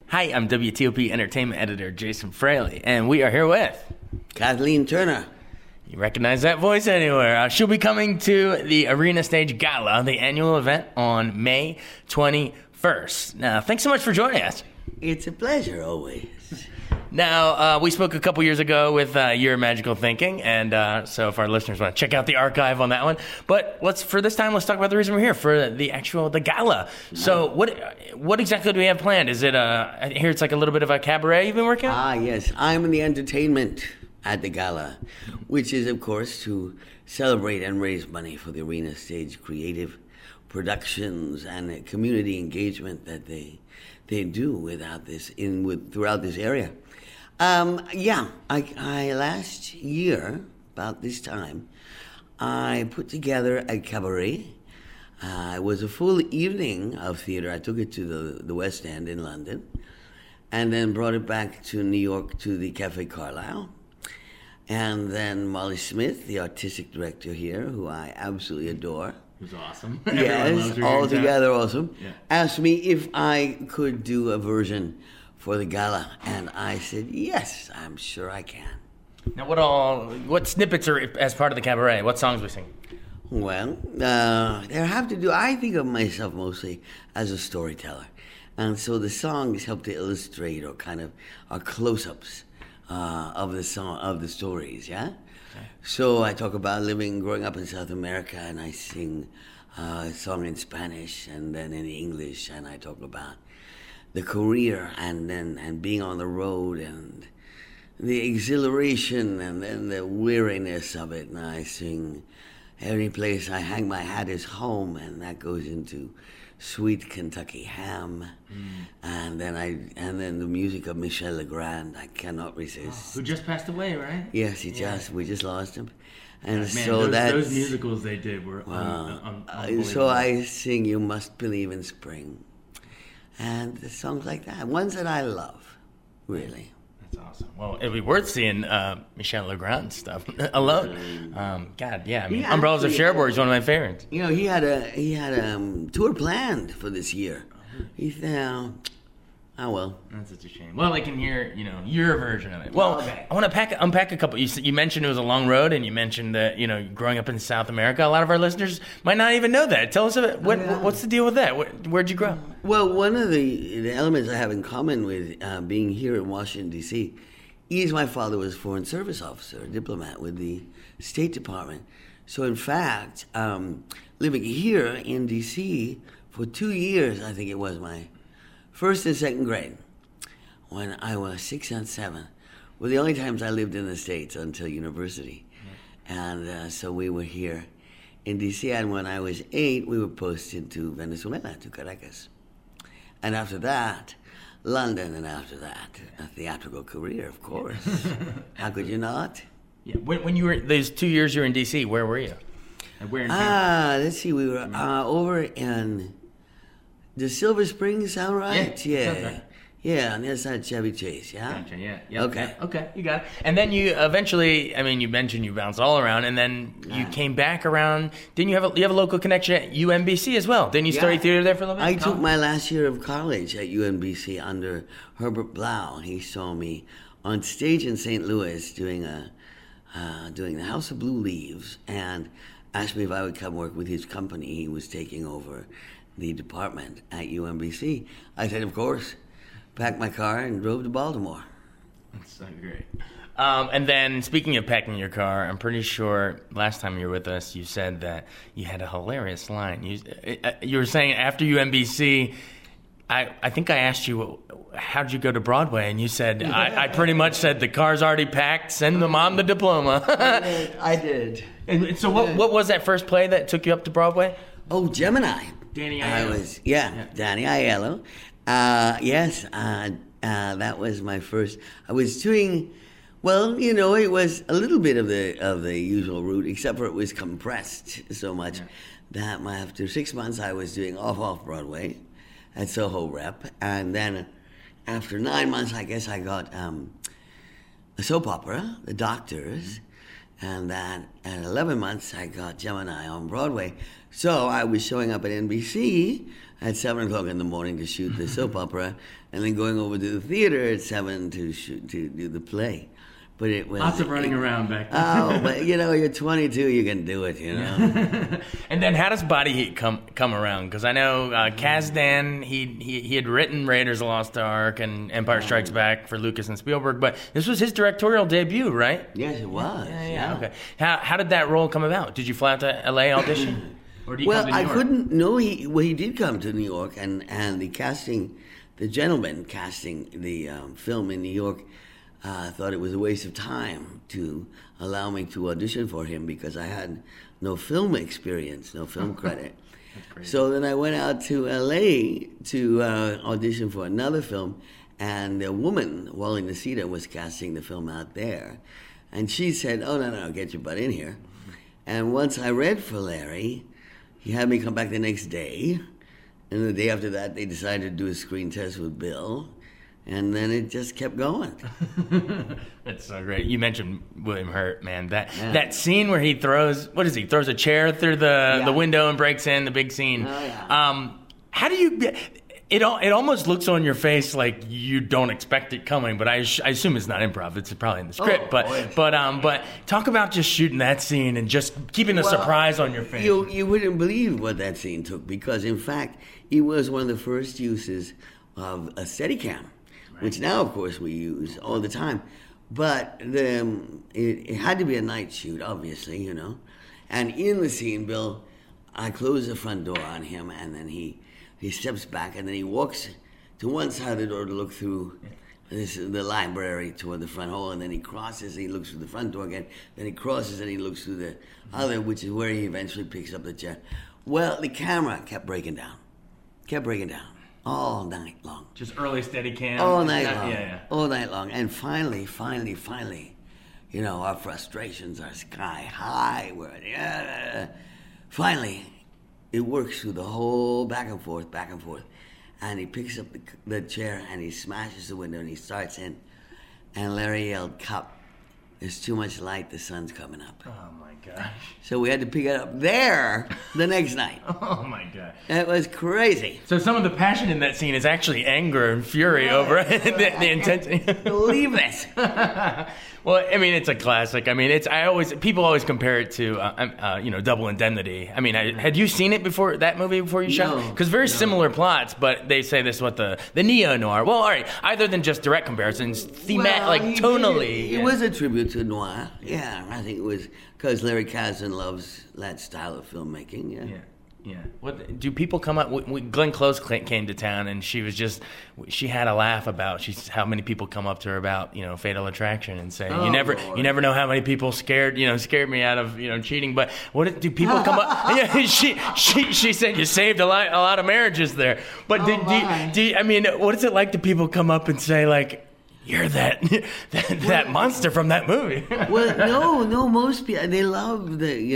Hi, I'm WTOP Entertainment Editor Jason Fraley, and we are here with Kathleen Turner. You recognize that voice anywhere. She'll be coming to the Arena Stage Gala, the annual event, on May 21st. Now, thanks so much for joining us. It's a pleasure, always. Now, we spoke a couple years ago with Your Magical Thinking, and so if our listeners want to check out the archive on that one. But for this time, let's talk about the reason we're here, for the gala. So what exactly do we have planned? Is it, I hear it's like a little bit of a cabaret you've been working on? Yes. I'm in the entertainment at the gala, which is, of course, to celebrate and raise money for the Arena Stage creative productions and community engagement that they do throughout this area. I last year, about this time, I put together a cabaret. It was a full evening of theater. I took it to the West End in London, and then brought it back to New York to the Cafe Carlyle. And then Molly Smith, the artistic director here, who I absolutely adore. Who's awesome. Yes, altogether awesome. Yeah. Asked me if I could do a version for the gala, and I said, yes, I'm sure I can. Now, what snippets are as part of the cabaret? What songs we sing? Well, I think of myself mostly as a storyteller. And so the songs help to illustrate or kind of are close-ups of the stories, yeah? Okay. So I talk about growing up in South America, and I sing a song in Spanish and then in English, and I talk about the career and being on the road and the exhilaration and then the weariness of it. And I sing "Every Place I Hang My Hat Is Home," and that goes into "Sweet Kentucky Ham," and then the music of Michel Legrand. I cannot resist. Who just passed away, right? Yes, we just lost him. And those musicals they did were unbelievable. So I sing "You Must Believe in Spring," and the songs like that, ones that I love, really. That's awesome. Well, it'd be worth seeing Michel Legrand stuff alone. Umbrellas of Cherbourg is one of my favorites. You know, he had a tour planned for this year. He said, "Oh well." That's such a shame. Well, I can hear your version of it. Well, okay. I want to unpack a couple. You mentioned it was a long road, and you mentioned that growing up in South America. A lot of our listeners might not even know that. Tell us about what's the deal with that? Where'd you grow up? Well, one of the elements I have in common with being here in Washington, D.C. is my father was a Foreign Service officer, a diplomat with the State Department. So, in fact, living here in D.C. for 2 years, I think it was my first and second grade, when I was 6 and 7, were the only times I lived in the States until university. And so we were here in D.C., and when I was 8, we were posted to Venezuela, to Caracas. And after that, London, and after that, a theatrical career, of course. How could you not? Yeah. When you were, those 2 years you were in D.C., where were you? And where in town? Let's see, we were over in... Does Silver Spring sound right? Yeah. Yeah, on the other side of Chevy Chase, yeah? Gotcha, yeah. Okay, you got it. And then you eventually, you mentioned you bounced all around, and then you came back around. Didn't you have a local connection at UMBC as well? Didn't you study theater there for a little bit? I took my last year of college at UMBC under Herbert Blau. He saw me on stage in St. Louis doing The House of Blue Leaves, and asked me if I would come work with his company. He was taking over the department at UMBC. I said, of course. Packed my car and drove to Baltimore. That's so great. And then, speaking of packing your car, I'm pretty sure last time you were with us, you said that you had a hilarious line. You were saying after UMBC, I think I asked you, how did you go to Broadway? And you said, I pretty much said, the car's already packed, send the mom the diploma. I did. And so what was that first play that took you up to Broadway? Oh, Gemini. Danny Aiello. Danny Aiello. Yes, that was my first. I was doing, it was a little bit of the usual route, except for it was compressed so much that after 6 months I was doing off Broadway at Soho Rep, and then after 9 months, I guess I got a soap opera, The Doctors, And that at 11 months, I got Gemini on Broadway. So I was showing up at NBC at 7 o'clock in the morning to shoot the soap opera, and then going over to the theater at 7 to do the play. But it was lots of running around back then. Oh, but you're 22, you can do it, And then how does Body Heat come around? Because I know Kasdan, he had written Raiders of the Lost Ark and Empire Strikes Back for Lucas and Spielberg, but this was his directorial debut, right? Yes, it was. Yeah. Okay. How did that role come about? Did you fly out to L.A. audition? Or did you come to New York? I couldn't. No, he did come to New York, and the gentleman casting the film in New York thought it was a waste of time to allow me to audition for him because I had no film experience, no film credit. So then I went out to L.A. to audition for another film, and a woman, Wally Nacita, was casting the film out there. And she said, "Oh, no, get your butt in here." And once I read for Larry, he had me come back the next day. And the day after that, they decided to do a screen test with Bill. And then it just kept going. That's so great. You mentioned William Hurt, man. That scene where he throws a chair through the window and breaks in, the big scene. Oh, yeah. How do you... It almost looks on your face like you don't expect it coming, but I assume it's not improv. It's probably in the script. But talk about just shooting that scene and just keeping the surprise on your face. You wouldn't believe what that scene took, because in fact it was one of the first uses of a Steadicam, which now of course we use all the time. But it had to be a night shoot, obviously, And in the scene, Bill, I close the front door on him, and then he steps back, and then he walks to one side of the door to look through the library toward the front hall, and then he crosses, and he looks through the front door again, then he crosses and he looks through the other, which is where he eventually picks up the chair. Well, the camera kept breaking down all night long. Just early Steadicam? All night long. Yeah. All night long. And finally, our frustrations are sky high. Finally, it works through the whole back and forth, and he picks up the chair and he smashes the window and he starts in. And Larry yelled, "Cop, there's too much light, the sun's coming up." Oh my gosh. So we had to pick it up there the next night. Oh my gosh. It was crazy. So some of the passion in that scene is actually anger and fury over the intensity. Believe this. Well, I mean, it's a classic. I mean, people always compare it to, Double Indemnity. I mean, had you seen it before, that movie before you shot? Because very similar plots, but they say this is what the neo-noir. Well, all right, other than just direct comparisons, tonally. It was a tribute to noir. Yeah, I think it was because Larry Kasdan loves that style of filmmaking. Yeah. What do people come up? Glenn Close came to town, and she had a laugh about how many people come up to her about Fatal Attraction and say you never know how many people scared me out of cheating. But what do people come up? Yeah, she said you saved a lot of marriages there. But what is it like? Do people come up and say like, "You're that monster from that movie"? Well, no. Most people, they love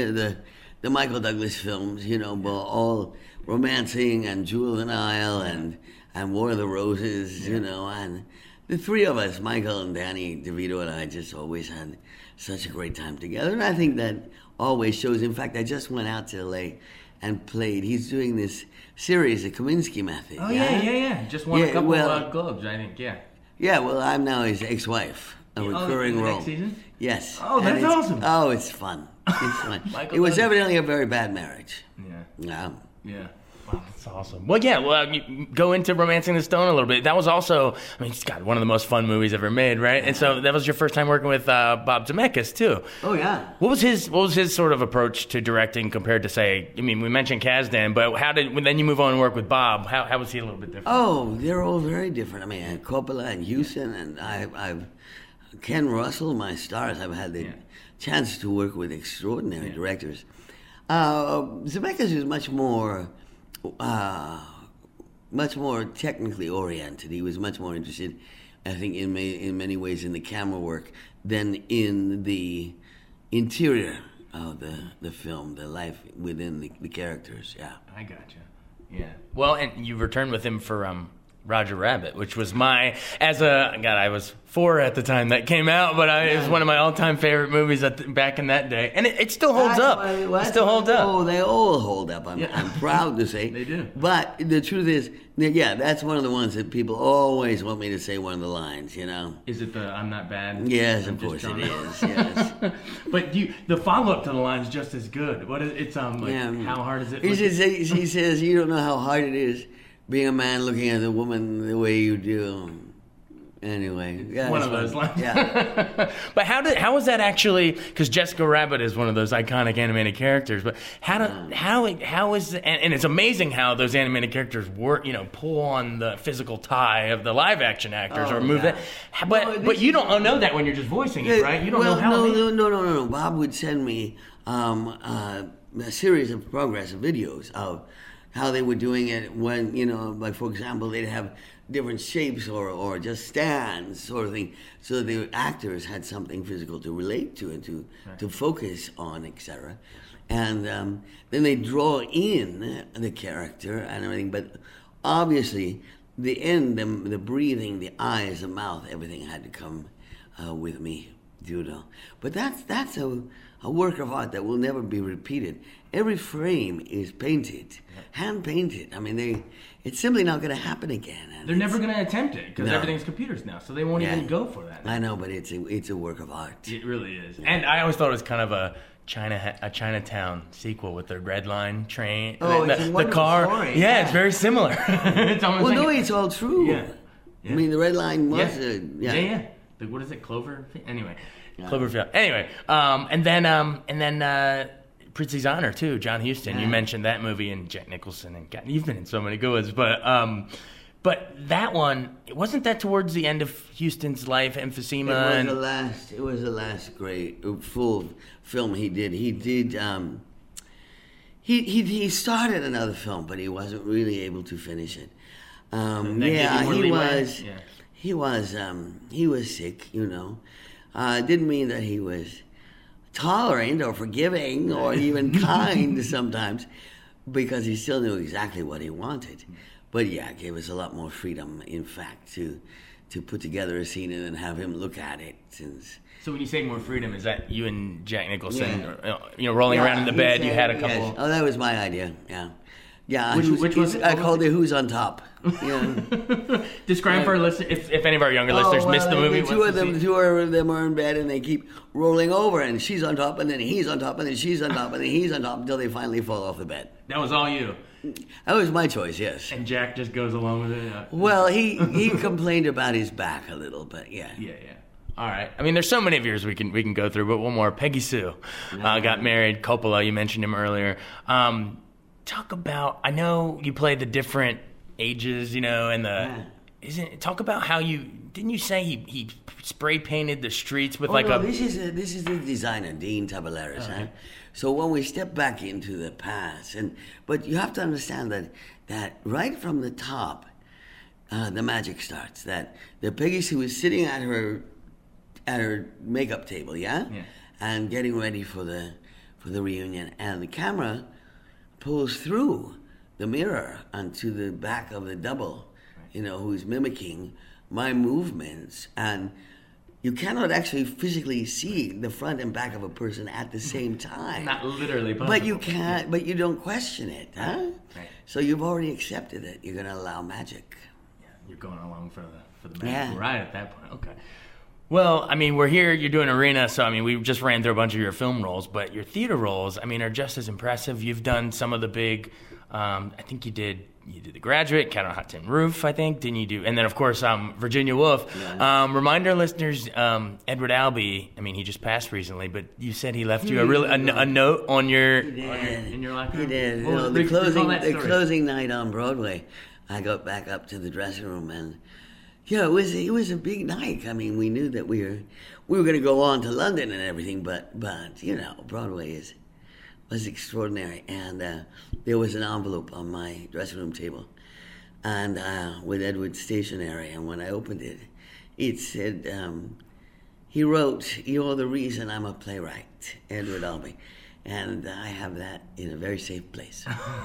the Michael Douglas films, all romancing and Jewel of the Nile and War of the Roses, and the three of us, Michael and Danny DeVito and I, just always had such a great time together. And I think that always shows. In fact, I just went out to L.A. and played. He's doing this series, the Kominsky Method. Oh, yeah. Just won a couple of Globes, I think, yeah. Yeah, well, I'm now his ex-wife. A recurring role. Next season? Yes. Oh, that's awesome. Oh, it's fun. It was evidently a very bad marriage. Yeah. Wow, that's awesome. Well, you go into Romancing the Stone a little bit. That was also, it's one of the most fun movies ever made, right? And so that was your first time working with Bob Zemeckis too. Oh yeah. What was his sort of approach to directing compared to, say, we mentioned Kasdan, but then you move on and work with Bob? How was he a little bit different? Oh, they're all very different. Coppola and Huston, and I've Ken Russell, my stars. I've had the chance to work with extraordinary directors. Zemeckis is much more technically oriented. He was much more interested, I think, in many ways in the camera work than in the interior of the film, the life within the characters. Yeah, I gotcha. Yeah. Well, and you returned with him for Roger Rabbit, which was I was 4 at the time that came out, but it was one of my all-time favorite movies back in that day, and it still holds up. It still holds up. Oh, they all hold up. I'm proud to say they do. But the truth is, yeah, that's one of the ones that people always want me to say one of the lines. Is it the "I'm not bad"? Yes, of course it is. Yes. But the follow-up to the line is just as good. What is it's how hard is it? He says, "You don't know how hard it is being a man looking at a woman the way you do." Anyway, one of those lines. Yeah. But how was that actually? Because Jessica Rabbit is one of those iconic animated characters. But how is and it's amazing how those animated characters work. Pull on the physical tie of the live action actors or move that. But you don't know that when you're just voicing it, right? You don't know how. No. Bob would send me a series of progress videos of how they were doing it when, like for example, they'd have different shapes or just stands sort of thing, so the actors had something physical to relate to and to focus on, etc. And then they draw in the character and everything, but obviously the breathing, the eyes, the mouth, everything had to come with me, But that's a work of art that will never be repeated. Every frame is painted, hand painted. I mean, it's simply not going to happen again. They're never going to attempt it because everything's computers now, so they won't even go for that. I know, but it's a work of art. It really is. Yeah. And I always thought it was kind of a Chinatown sequel with the red line train. Oh, it's a wonderful car. Story. Yeah, it's very similar. It's almost it's all true. Yeah. I mean, the red line was. Yeah. What is it? Clover. Anyway. Cloverfield. Anyway, and then Prizzi's Honor too. John Huston. You mentioned that movie, and Jack Nicholson, and God, you've been in so many good ones. But that one, wasn't that towards the end of Huston's life, emphysema? It was the last great full film he did. He did. He started another film, but he wasn't really able to finish it. He was sick. Didn't mean that he was tolerant or forgiving or even kind sometimes, because he still knew exactly what he wanted. But it gave us a lot more freedom, in fact, to put together a scene and then have him look at it. So when you say more freedom, is that you and Jack Nicholson, rolling around in the bed? You had a couple. Yes. Oh, that was my idea. Yeah. Yeah, which was it? I called it "Who's on Top." Yeah. Describe for our listeners, if any of our younger listeners missed the movie. The two of them are in bed and they keep rolling over, and she's on top, and then he's on top, and then she's on top, and then he's on top until they finally fall off the bed. That was all you. That was my choice, yes. And Jack just goes along with it. Well, he complained about his back a little, but yeah. Yeah. All right. I mean, there's so many of yours we can go through, but one more. Peggy Sue got married. Coppola, you mentioned him earlier. Talk about, I know you play the different ages, and talk about how didn't you say he spray painted the streets with this is the designer, Dean Taballeras, okay. Huh? So when we step back into the past, but you have to understand that right from the top, the magic starts. That the Peggy Sue is sitting at her makeup table, and getting ready for the reunion, and the camera pulls through the mirror onto the back of the double, who's mimicking my movements, and you cannot actually physically see the front and back of a person at the same time. Not literally possible. But you can't. But you don't question it, huh? Right. So you've already accepted it. You're going to allow magic. Yeah, you're going along for the magic ride at that point. Okay. Well, I mean, we're here, you're doing arena, so, I mean, we just ran through a bunch of your film roles, but your theater roles, I mean, are just as impressive. You've done some of the big, I think you did The Graduate, Cat on a Hot Tin Roof, I think, didn't you do? And then, of course, Virginia Woolf. Yeah. Remind our listeners, Edward Albee, I mean, he just passed recently, but you said he left you a note on in your locker room? He did. Well, the closing night on Broadway, I got back up to the dressing room, and it was a big night. I mean, we knew that we were going to go on to London and everything, but Broadway was extraordinary. And there was an envelope on my dressing room table, and with Edward's stationery. And when I opened it, it said, he wrote, "You're the reason I'm a playwright, Edward Albee." and I have that in a very safe place.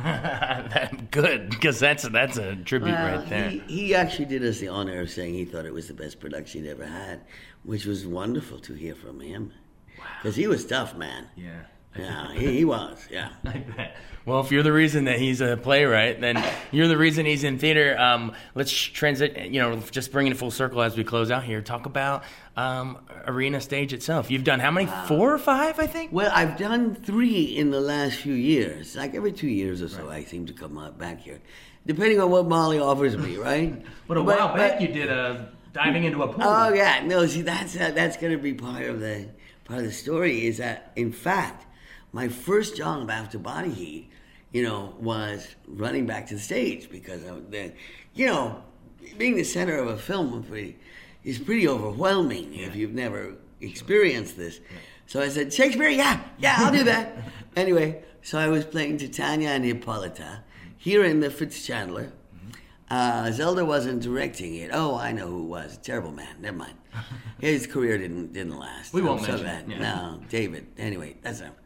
Good, because that's a tribute right there. He actually did us the honor of saying he thought it was the best production he'd ever had, which was wonderful to hear from him. Because he was tough, man. Yeah. Yeah, he was, yeah. I bet. Well, if you're the reason that he's a playwright, then you're the reason he's in theater. Let's transit, just bringing it full circle as we close out here. Talk about Arena Stage itself. You've done how many? 4 or 5, I think? Well, I've done 3 in the last few years. Like every 2 years or so, I seem to come back here. Depending on what Molly offers me, right? But a while back you did diving into a pool. Oh, yeah. No, see, that's going to be part of the story is that, in fact, my first job after Body Heat, was running back to the stage because being the center of a film is pretty overwhelming if you've never experienced this. So I said, Shakespeare, yeah, I'll do that. Anyway, so I was playing Titania and Hippolyta here in the Fitzchandler. Zelda wasn't directing it. Oh, I know who it was. Terrible man. Never mind. His career didn't last. We won't mention that. Yeah. No, David. Anyway, that's not.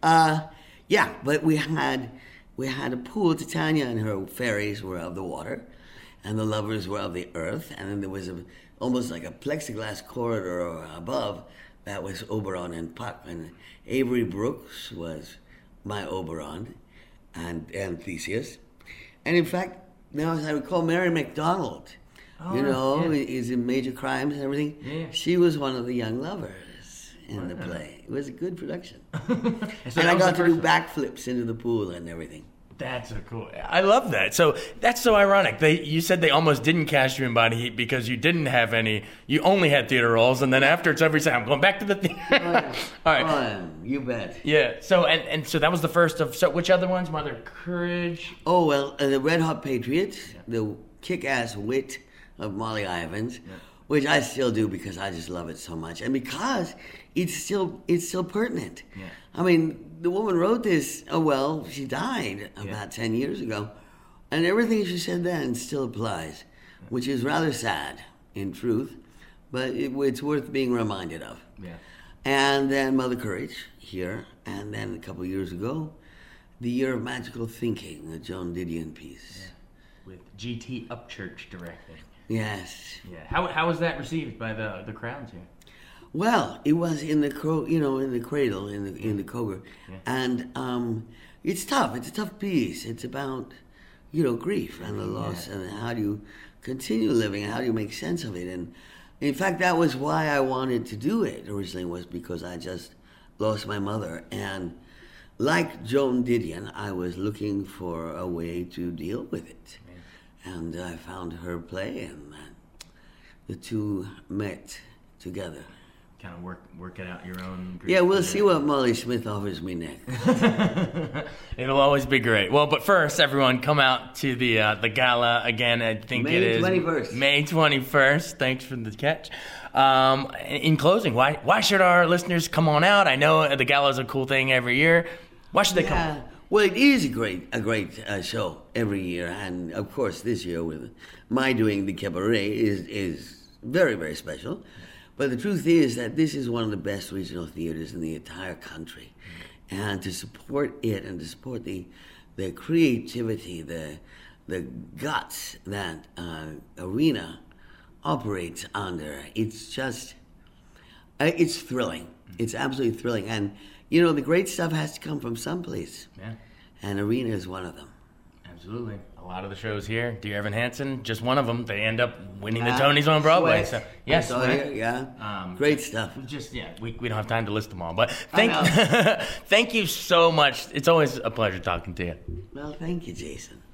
But we had a pool. Titania and her fairies were of the water, and the lovers were of the earth. And then there was almost like a plexiglass corridor above that was Oberon and Puck. And Avery Brooks was my Oberon, and Theseus. And in fact, now as I recall, Mary McDonald, is in Major Crimes and everything. Yeah. She was one of the young lovers in the play. It was a good production. And I got to do backflips into the pool and everything. That's so cool. I love that. So that's so ironic. You said they almost didn't cast you in Body Heat because you didn't have any. You only had theater roles, and then after it's over, you say, "I'm going back to the theater." Oh, yeah. All right. Oh, you bet. Yeah. So and so that was the first of. So which other ones? Mother Courage. Oh well, the Red Hot Patriots, the kick-ass wit of Molly Ivins, which I still do because I just love it so much, and because it's still pertinent. Yeah. I mean, the woman wrote this. Oh well, she died about 10 years ago, and everything she said then still applies, which is rather sad in truth, but it's worth being reminded of. Yeah. And then Mother Courage here, and then a couple of years ago, The Year of Magical Thinking, the Joan Didion piece. Yeah. With G.T. Upchurch directing. Yes. Yeah. How was that received by the crowds here? Well, it was in the cradle, in the Koger, and it's tough. It's a tough piece. It's about grief and the loss and how do you continue living and how do you make sense of it. And in fact, that was why I wanted to do it originally, was because I just lost my mother, and like Joan Didion, I was looking for a way to deal with it, and I found her play, and the two met together. Kind of work it out your own. Yeah, we'll see what Molly Smith offers me next. It'll always be great. Well, but first, everyone, come out to the gala again. I think it is May 21st. May 21st. Thanks for the catch. In closing, why should our listeners come on out? I know the gala is a cool thing every year. Why should they come? Well, it is a great show every year, and of course this year with my doing the cabaret is very, very special. But the truth is that this is one of the best regional theaters in the entire country. And to support it and to support the creativity, the guts that Arena operates under, it's just, it's thrilling. It's absolutely thrilling. And, the great stuff has to come from someplace. Yeah. And Arena is one of them. Absolutely. A lot of the shows here, Dear Evan Hansen, just one of them, they end up winning the Tonys on Broadway. Sweat. So yes, great stuff. We don't have time to list them all, but thank you so much. It's always a pleasure talking to you. Well, thank you, Jason.